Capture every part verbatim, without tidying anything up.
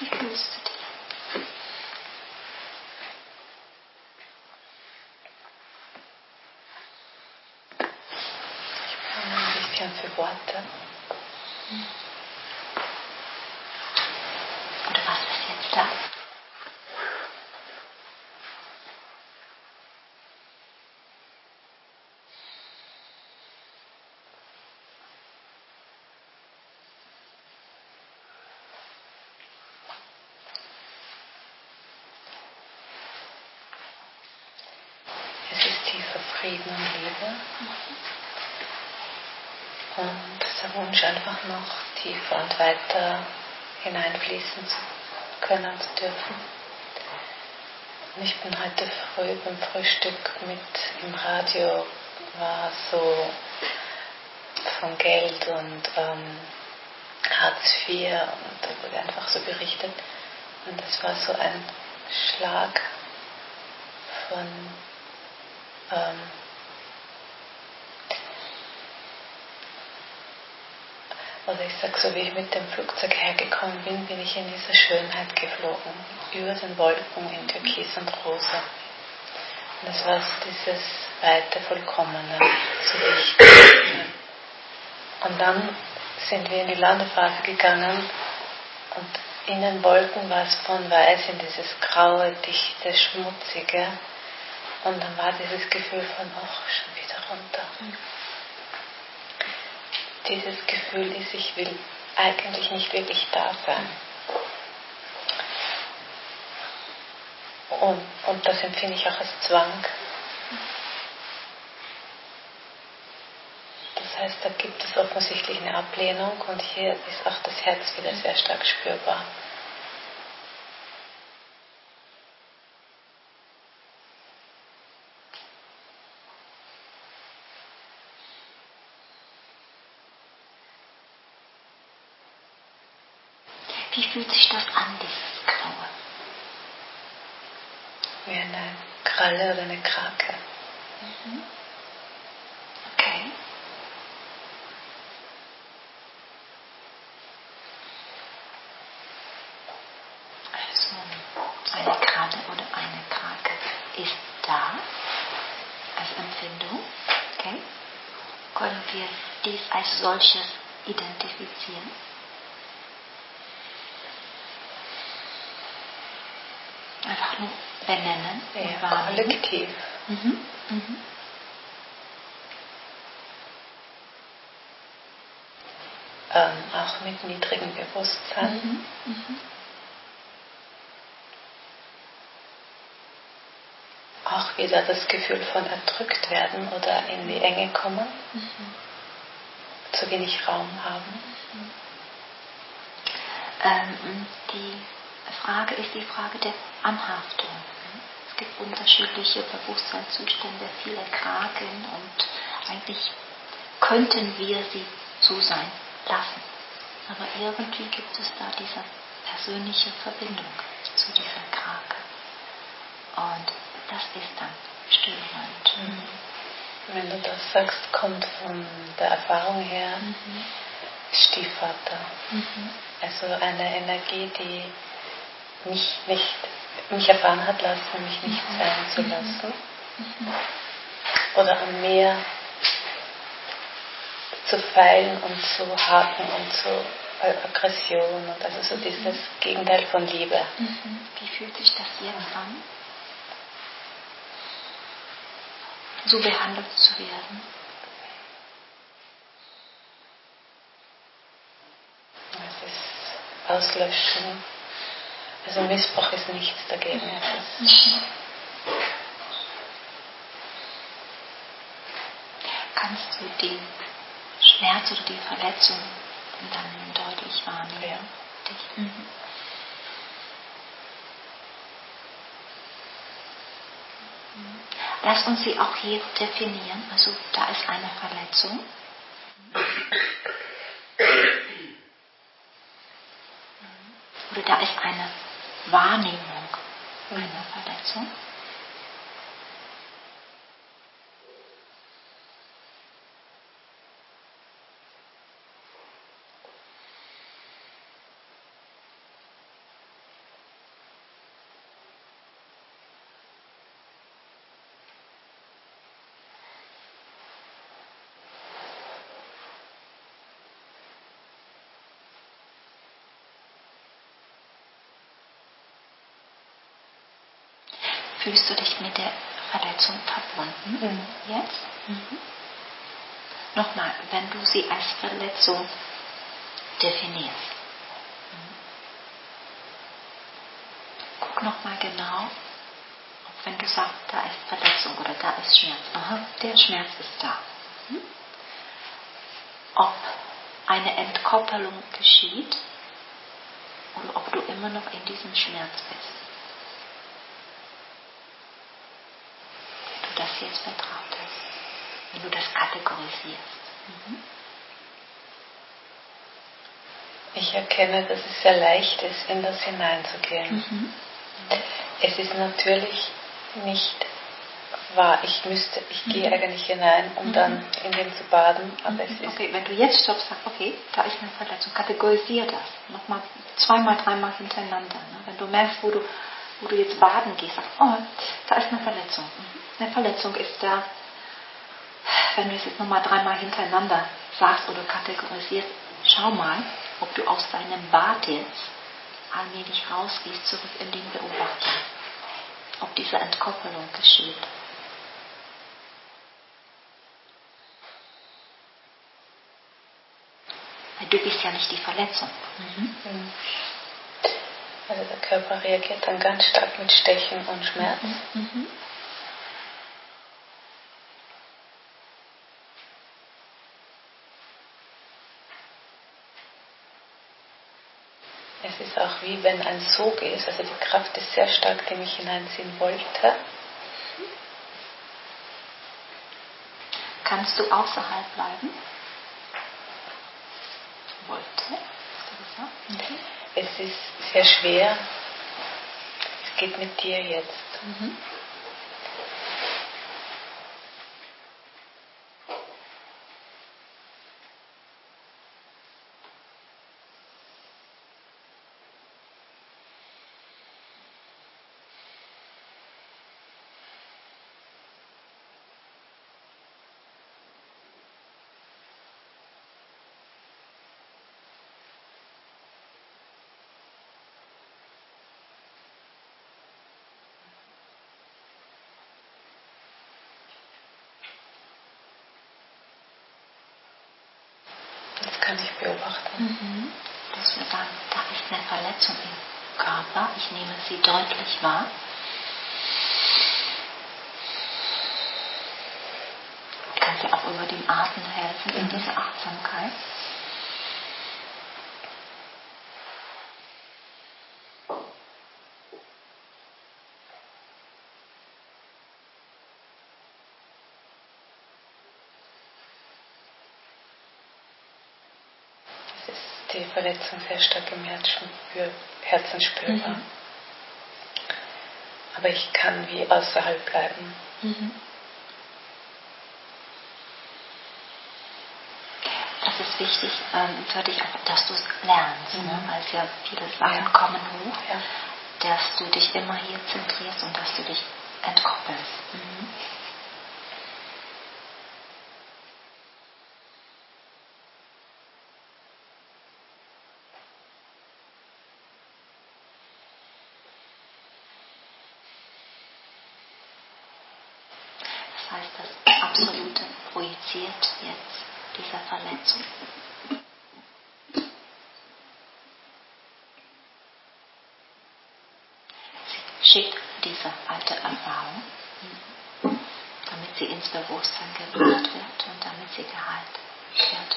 fühlst du dich? Ich brauche ein bisschen für Worte. Oder was ist jetzt da? Es ist tiefer Frieden und Liebe. Und der Wunsch, einfach noch tiefer und weiter hineinfließen zu können und zu dürfen. Und ich bin heute früh beim Frühstück mit im Radio, war so von Geld und ähm, Hartz vier und da wurde einfach so berichtet. Und es war so ein Schlag von ähm, also ich sage, so wie ich mit dem Flugzeug hergekommen bin, bin ich in diese Schönheit geflogen, über den Wolken in Türkis und Rosa. Und es war so dieses weite, vollkommene, so wichtig. Und dann sind wir in die Landephase gegangen und in den Wolken war es von weiß in dieses graue, dichte, schmutzige. Und dann war dieses Gefühl von, ach, schon wieder runter. Dieses Gefühl ist, ich will eigentlich nicht wirklich da sein. Und, und das empfinde ich auch als Zwang. Das heißt, da gibt es offensichtlich eine Ablehnung und hier ist auch das Herz wieder sehr stark spürbar. Wie fühlt sich das an, dieses Graue? Wie eine Kralle oder eine Krake. Mhm. Okay. Also, eine Kralle oder eine Krake ist da als Empfindung. Okay. Können wir dies als solches identifizieren? Einfach nur benennen. Ja, kollektiv. Mhm. Mhm. Ähm, auch mit niedrigem Bewusstsein. Mhm. Mhm. Auch wieder das Gefühl von erdrückt werden oder in die Enge kommen. Mhm. Zu wenig Raum haben. Mhm. Ähm, die Frage ist die Frage der Anhaftung. Es gibt unterschiedliche Bewusstseinszustände, viele Kraken und eigentlich könnten wir sie so sein lassen. Aber irgendwie gibt es da diese persönliche Verbindung zu dieser Krake. Und das ist dann störend. Mhm. Wenn du das sagst, kommt von der Erfahrung her Mhm. Stiefvater. Mhm. Also eine Energie, die mich nicht mich erfahren hat lassen, mich nicht Mhm. sein zu Mhm. lassen. Mhm. Oder an mir zu feilen und zu haken und zu Aggression und also so Mhm. dieses Gegenteil von Liebe. Mhm. Wie fühlt sich das jetzt an? So behandelt zu werden? Es ist Auslöschen. Also Missbrauch ist nichts dagegen. Es ist Mhm. Kannst du den Schmerz oder die Verletzung dann deutlich wahrnehmen? Ja. Dich. Mhm. Lass uns sie auch hier definieren. Also da ist eine Verletzung. Oder da ist eine Wahrnehmung einer Verletzung. Fühlst du dich mit der Verletzung verbunden? Mhm. Jetzt? Mhm. Nochmal, wenn du sie als Verletzung definierst. Mhm. Guck nochmal genau, ob wenn du sagst, da ist Verletzung oder da ist Schmerz. Aha, der Schmerz ist da. Mhm. Ob eine Entkoppelung geschieht oder ob du immer noch in diesem Schmerz bist. Wenn du das jetzt betrachtest, wenn du das kategorisierst. Mhm. Ich erkenne, dass es sehr leicht ist, in das hineinzugehen. Mhm. Es ist natürlich nicht wahr, ich müsste, ich mhm. gehe eigentlich hinein, um mhm. dann in dem zu baden, aber mhm. es ist... Okay, wenn du jetzt stoppst, sagst, okay, da ist eine Verletzung, kategorisier das. Nochmal zweimal, dreimal hintereinander. Ne? Wenn du merkst, wo du, wo du jetzt baden gehst, sagst, oh, da ist eine Verletzung. Mhm. Eine Verletzung ist da, wenn du es jetzt nochmal dreimal hintereinander sagst oder kategorisierst, schau mal, ob du aus deinem Bad jetzt allmählich rausgehst, zurück in den Beobachter. Ob diese Entkoppelung geschieht. Weil du bist ja nicht die Verletzung. Mhm. Also der Körper reagiert dann ganz stark mit Stechen und Schmerz. Mhm. Mhm. Es ist auch wie wenn ein Sog ist, also die Kraft ist sehr stark, die mich hineinziehen wollte. Kannst du außerhalb bleiben? Wollte? Hast du gesagt? Mhm. Es ist sehr schwer. Es geht mit dir jetzt. Mhm. Das kann ich beobachten. Mhm. Dass wir sagen, da ist eine Verletzung im Körper, ich nehme sie deutlich wahr. Du kannst ja auch über den Atem helfen, mhm. in dieser Achtsamkeit. Die Verletzung sehr stark im Herzen spürbar. Mhm. Aber ich kann wie außerhalb bleiben. Mhm. Das ist wichtig ähm, für dich, auch, dass du es lernst, mhm. ne? Weil es ja viele Sachen ja. kommen hoch, ja. dass du dich immer hier zentrierst und dass du dich entkoppelst. Mhm. Das heißt, das Absolute projiziert jetzt diese Verletzung. Sie schickt diese alte Erfahrung, damit sie ins Bewusstsein gebracht wird und damit sie geheilt wird.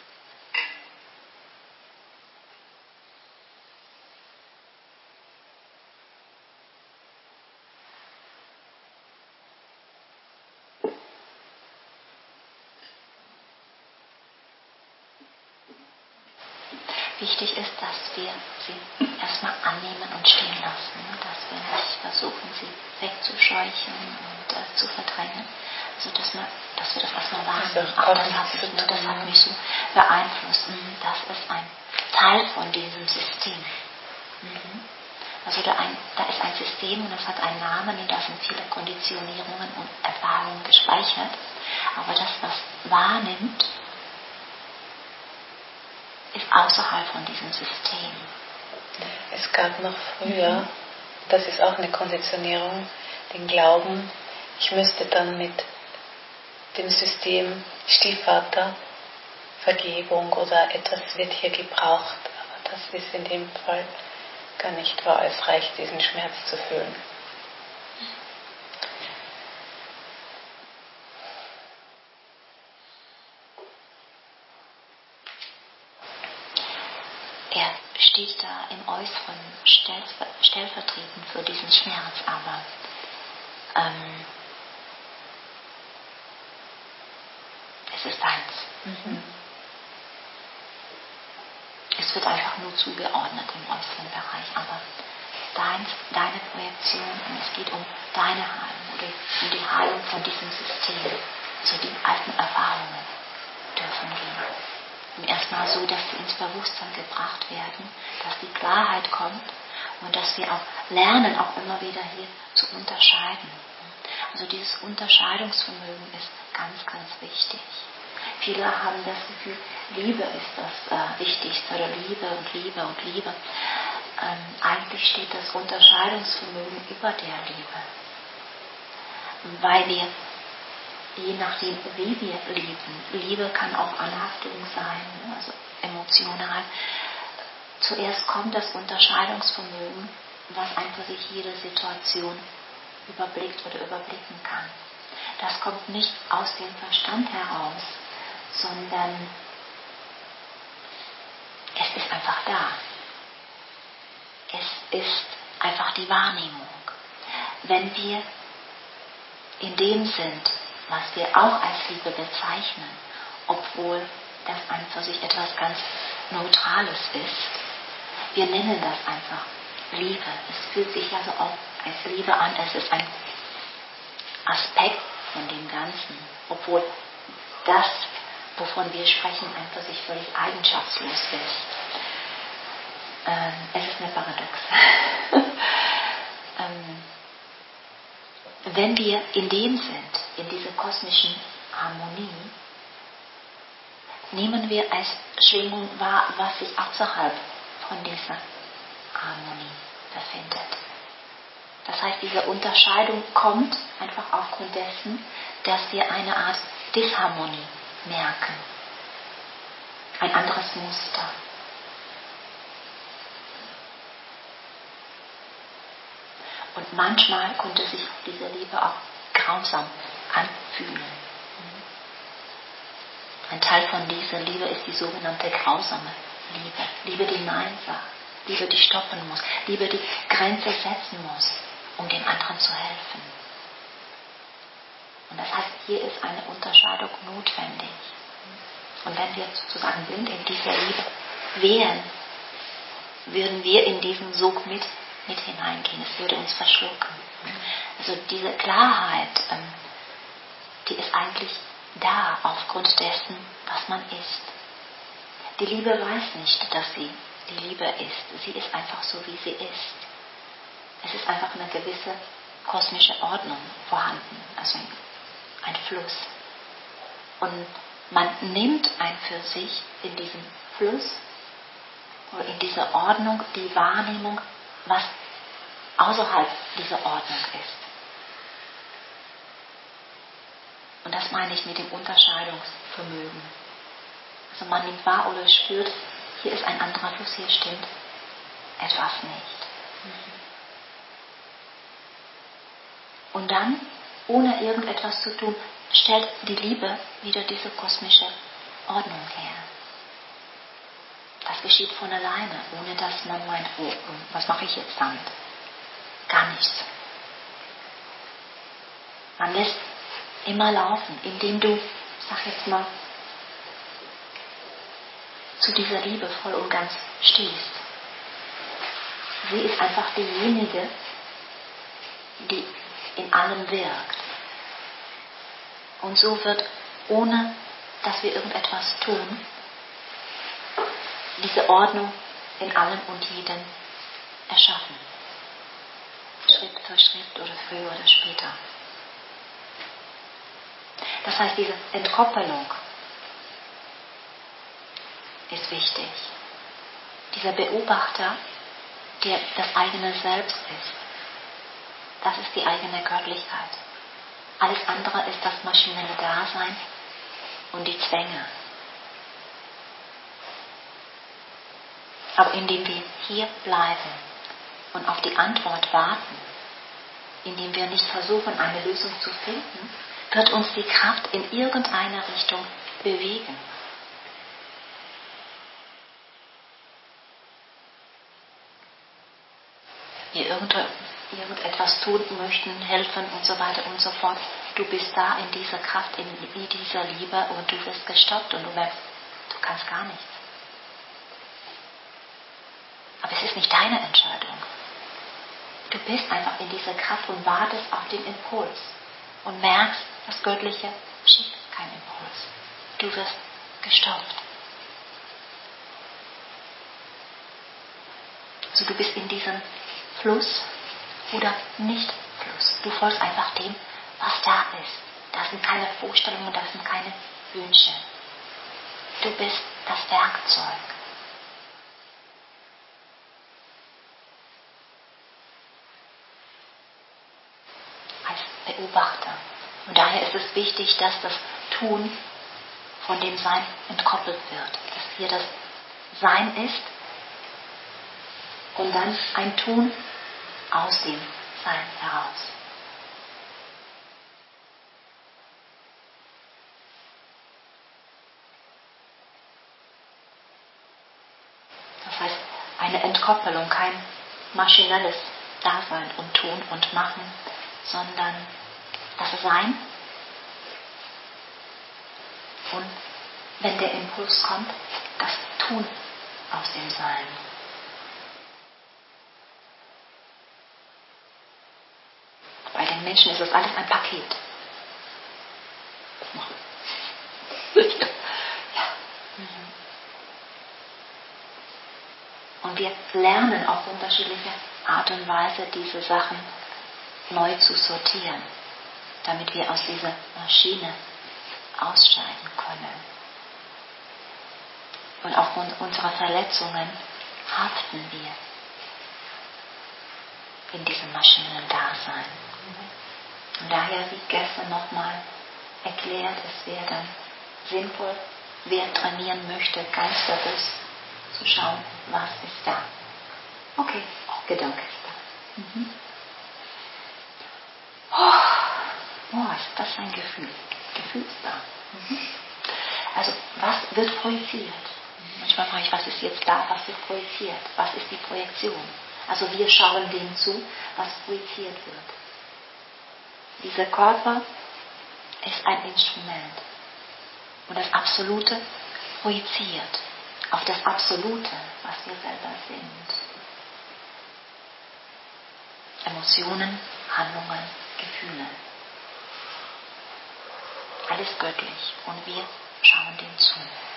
Wichtig ist, dass wir sie erstmal annehmen und stehen lassen, dass wir nicht versuchen, sie wegzuscheuchen und äh, zu verdrängen, also dass, man, dass wir das erstmal wahrnehmen. Ach, das, hat mich, ne, das hat mich so beeinflusst. Das ist ein Teil von diesem System. Mhm. Also da, ein, da ist ein System und das hat einen Namen und da sind viele Konditionierungen und Erfahrungen gespeichert. Aber das, was wahrnimmt, ist außerhalb von diesem System. Es gab noch früher, das ist auch eine Konditionierung, den Glauben, ich müsste dann mit dem System Stiefvater, Vergebung oder etwas wird hier gebraucht, aber das ist in dem Fall gar nicht wahr. Es reicht, diesen Schmerz zu fühlen. Er steht da im Äußeren stellvertretend für diesen Schmerz, aber ähm, es ist eins. Mhm. Es wird einfach nur zugeordnet im äußeren Bereich, aber deins, deine Projektion, und es geht um deine Heilung oder um die Heilung von diesem System. Also die alten Erfahrungen dürfen gehen. Und erstmal so, dass sie ins Bewusstsein gebracht werden, dass die Klarheit kommt und dass wir auch lernen, auch immer wieder hier zu unterscheiden. Also dieses Unterscheidungsvermögen ist ganz, ganz wichtig. Viele haben das Gefühl, Liebe ist das äh, Wichtigste oder Liebe und Liebe und Liebe. Ähm, eigentlich steht das Unterscheidungsvermögen über der Liebe. Weil wir, je nachdem wie wir lieben, Liebe kann auch Anhaftung sein, also emotional, zuerst kommt das Unterscheidungsvermögen, was einfach sich jede Situation überblickt oder überblicken kann. Das kommt nicht aus dem Verstand heraus, sondern es ist einfach da. Es ist einfach die Wahrnehmung. Wenn wir in dem sind, was wir auch als Liebe bezeichnen, obwohl das an für sich etwas ganz Neutrales ist, wir nennen das einfach Liebe. Es fühlt sich also auch als Liebe an, es ist ein Aspekt von dem Ganzen, obwohl das, wovon wir sprechen, einfach sich völlig eigenschaftslos ist. Ähm, es ist eine Paradox. ähm, wenn wir in dem sind, in dieser kosmischen Harmonie, nehmen wir als Schwingung wahr, was sich außerhalb von dieser Harmonie befindet. Das heißt, diese Unterscheidung kommt einfach aufgrund dessen, dass wir eine Art Disharmonie merken. Ein anderes Muster. Und manchmal konnte sich diese Liebe auch grausam anfühlen. Ein Teil von dieser Liebe ist die sogenannte grausame Liebe. Liebe, die Nein sagt. Liebe, die stoppen muss. Liebe, die Grenze setzen muss, um dem anderen zu helfen. Und das heißt, hier ist eine Unterscheidung notwendig. Und wenn wir sozusagen blind in dieser Liebe wären, würden wir in diesen Sog mit, mit hineingehen. Es würde uns verschlucken. Also diese Klarheit, ähm, die ist eigentlich da aufgrund dessen, was man ist. Die Liebe weiß nicht, dass sie die Liebe ist. Sie ist einfach so, wie sie ist. Es ist einfach eine gewisse kosmische Ordnung vorhanden, also ein Fluss. Und man nimmt ein für sich in diesem Fluss oder in dieser Ordnung die Wahrnehmung, was außerhalb dieser Ordnung ist. Und das meine ich mit dem Unterscheidungsvermögen. Also man nimmt wahr oder spürt, hier ist ein anderer Fluss, hier stimmt etwas nicht. Und dann, ohne irgendetwas zu tun, stellt die Liebe wieder diese kosmische Ordnung her. Das geschieht von alleine, ohne dass man meint, oh, was mache ich jetzt damit? Gar nichts. Man lässt immer laufen, indem du, sag jetzt mal, zu dieser Liebe voll und ganz stehst. Sie ist einfach diejenige, die in allem wirkt. Und so wird, ohne dass wir irgendetwas tun, diese Ordnung in allem und jedem erschaffen. Schritt für Schritt oder früher oder später. Das heißt, diese Entkoppelung ist wichtig. Dieser Beobachter, der das eigene Selbst ist. das ist die eigene Göttlichkeit. Alles andere ist das maschinelle Dasein und die Zwänge. Aber indem wir hier bleiben und auf die Antwort warten, indem wir nicht versuchen, eine Lösung zu finden, wird uns die Kraft in irgendeine Richtung bewegen. Wir irgendetwas tun möchten, helfen und so weiter und so fort. Du bist da in dieser Kraft, in dieser Liebe und du wirst gestoppt und du merkst, du kannst gar nichts. Aber es ist nicht deine Entscheidung. Du bist einfach in dieser Kraft und wartest auf den Impuls und merkst, das Göttliche schickt keinen Impuls. Du wirst gestoppt. Also du bist in diesem Fluss oder nicht Fluss. Du folgst einfach dem, was da ist. Das sind keine Vorstellungen, das sind keine Wünsche. Du bist das Werkzeug. Als Beobachter. Und daher ist es wichtig, dass das Tun von dem Sein entkoppelt wird. Dass hier das Sein ist und dann ein Tun aus dem Sein heraus. Das heißt, eine Entkoppelung, kein maschinelles Dasein und Tun und Machen, sondern das Sein. Und wenn der Impuls kommt, das Tun aus dem Sein. Bei den Menschen ist das alles ein Paket. Ja. Und wir lernen auf unterschiedliche Art und Weise, diese Sachen neu zu sortieren, damit wir aus dieser Maschine aussteigen können. Und aufgrund unserer Verletzungen haften wir in diesem maschinellen Dasein. Und daher, wie gestern nochmal erklärt, es wäre dann sinnvoll, wer trainieren möchte, ganz bewusst zu schauen, was ist da. Okay, Gedanke ist da. Mhm. Oh, oh, ist das ein Gefühl? Gefühl ist da. Mhm. Also, was wird projiziert? Manchmal frage ich, was ist jetzt da, was wird projiziert? Was ist die Projektion? Also wir schauen dem zu, was projiziert wird. Dieser Körper ist ein Instrument. Und das Absolute projiziert auf das Absolute, was wir selber sind. Emotionen, Handlungen, Gefühle. Alles göttlich. Und wir schauen dem zu.